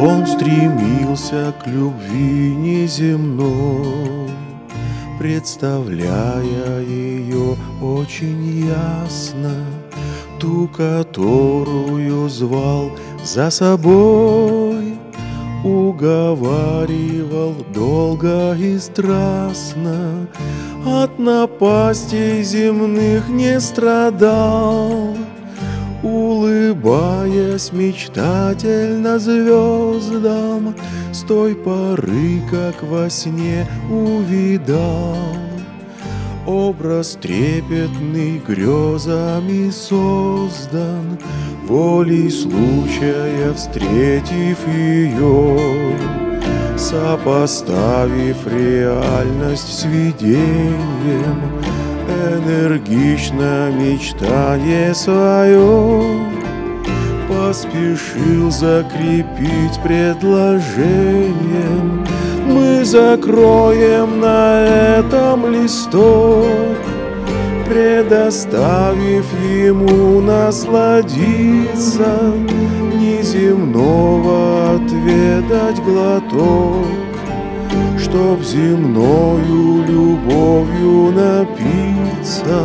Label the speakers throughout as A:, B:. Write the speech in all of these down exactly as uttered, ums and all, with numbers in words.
A: Он стремился к любви неземной, представляя ее очень ясно, ту, которую звал за собой, уговаривал долго и страстно, от напастей земных не страдал, улыбаясь мечтательно звездам, с той поры, как во сне увидал образ трепетный, грезами создан, волей случая встретив ее, сопоставив реальность с видением, энергично мечтание свое поспешил закрепить предложением. Мы закроем на этом листок, предоставив ему насладиться, неземного отведать глоток, чтоб земною любовью напиться.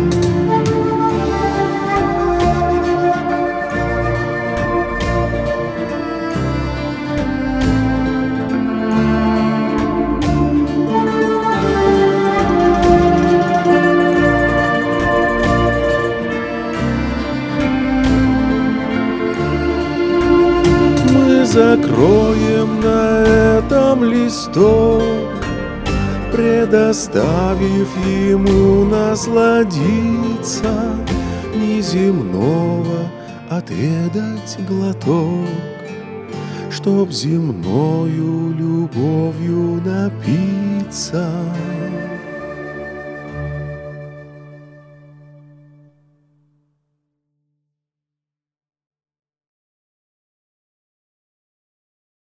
A: Закроем на этом листок, предоставив ему насладиться, неземного отведать глоток, чтоб земною любовью напиться.